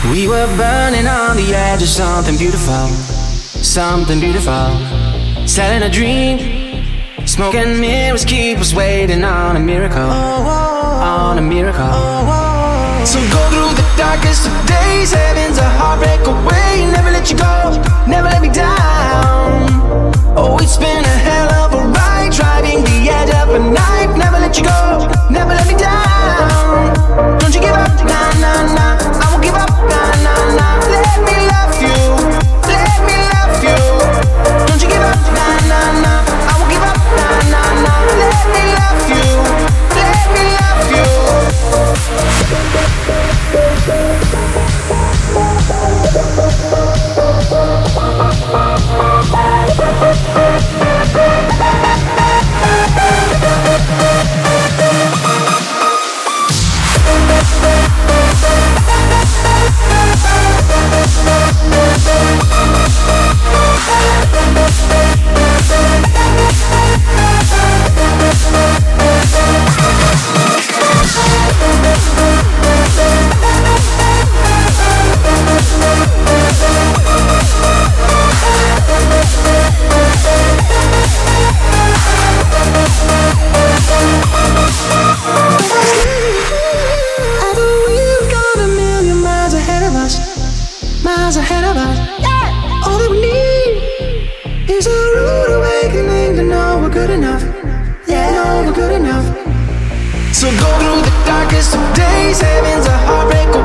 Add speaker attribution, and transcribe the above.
Speaker 1: We were burning on the edge of something beautiful, something beautiful. Selling a dream, smoke and mirrors keep us waiting on a miracle, on a miracle. So go through the darkest of days, heaven's a heartbreak away. Never let you go, never let me down. Oh, it's been a hell of a ride, driving the edge of a knife. Never let you go, never let me down. Don't you give up, nah, nah, nah. I won't give up, nah, nah, nah. Let me love you, let me love you. Don't you give up, nah, nah, nah. I won't give up, nah, nah, nah. Let me love you, let me love you. Miles ahead of us, yeah. All that we need is a rude awakening to know we're good enough, yeah, know we're good enough. So go through the darkest of days, heaven's a heartbreak